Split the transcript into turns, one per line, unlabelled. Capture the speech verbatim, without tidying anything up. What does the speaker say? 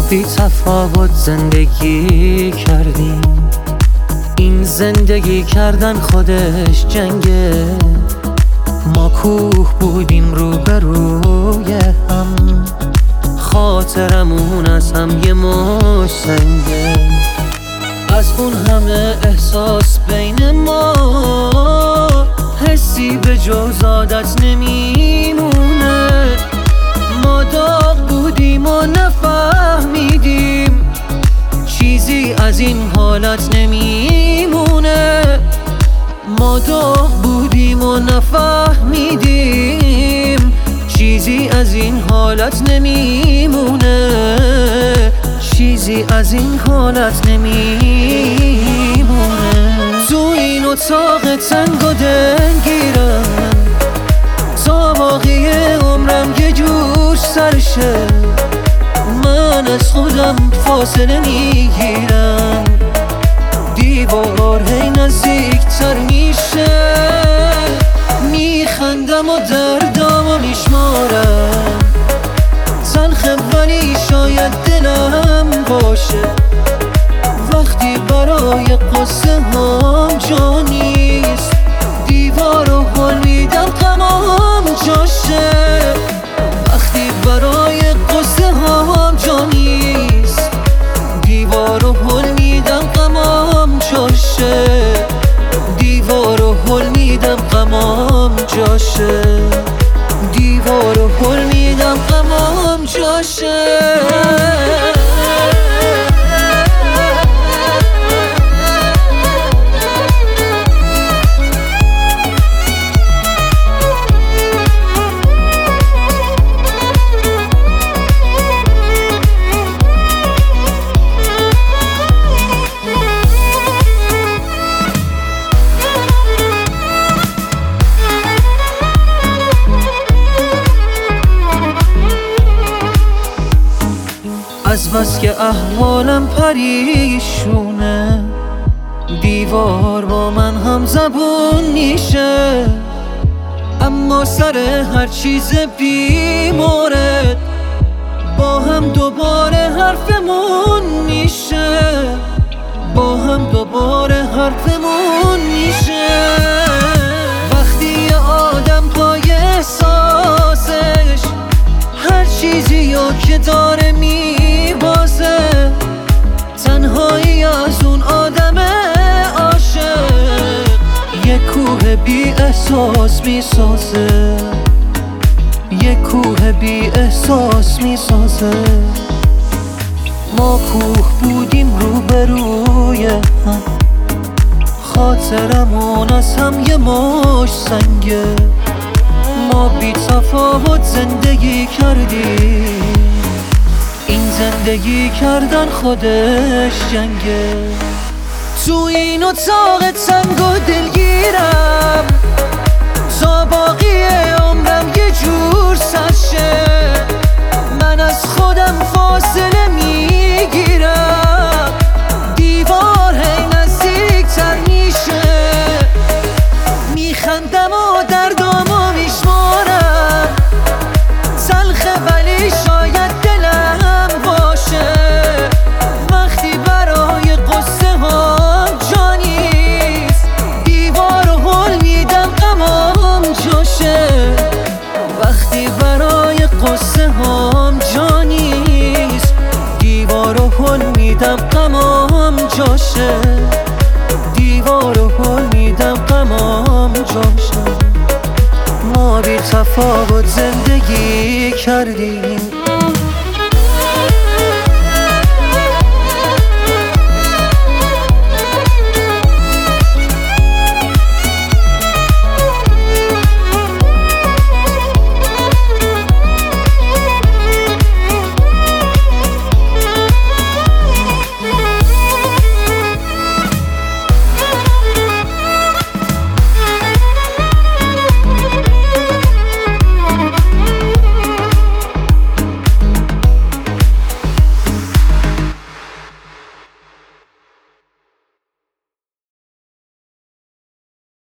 بی تفاوت زندگی کردیم. این زندگی کردن خودش جنگه. ما کوه بودیم روبروی هم، خاطرمون از هم یه مش سنگه. از اون همه احساس بین ما حسی به جز عادت نمیمونه. ما داغ بودیم و نفهمیدیم چیزی از این حالت نمیمونه. ما داغ بودیم و نفهمیدیم چیزی از این حالت نمیمونه. چیزی از این حالت نمیمونه. تو این اتاق تنگ و دلگیرم تا باقی عمرم یه جور سرشه. من از خودم فاصله میگیرم، دیوار هی نزدیکتر میشه. میخندم و دردامو میشمارم، تلخه ولی شاید دلم باشه. وقتی برای قصه هم جا نیست، دیوار رو حل میدم تمام جاشه. وقتی برای قصه هم جا نیست، دیوار رو حل میدم تمام جاشه. دیوار رو حل میدم تمام جاشه. دیوار رو حل میدم تمام جاشه. از بس که احوالم پریشونه، دیوار با من هم زبون میشه. اما سر هر چیز بی مورد با هم دوباره حرفمون میشه. با هم دوباره حرفمون میشه. وقتی یه آدم پای احساسش هر چیزی رو که داره میبازه، تنهایی از اون آدم عاشق یه کوه بی احساس میسازه. یه کوه بی احساس میسازه. ما کوه بودیم روبروی هم، خاطرمون از هم یه مش سنگه. ما بی تفاوت زندگی کردیم. این زندگی کردن خودش جنگه. تو این اتاق تنگ و دلگیرم تا باقی عمرم یه جور سرشه. من از خودم فاصله میگیرم، دیوار هی نزدیکتر میشه. میخندم و دردامو میشمارم، تلخه ولی شاید دلم باشه. وقتی برای قصه هم جا نیست، دیوار رو حل میدم تمام جاشه. وقتی برای قصه هم جا نیست، دیوار رو حل میدم تمام جاشه. دیوار رو حل میدم تمام جاشه. ما بی تفاوت زندگی کردیم.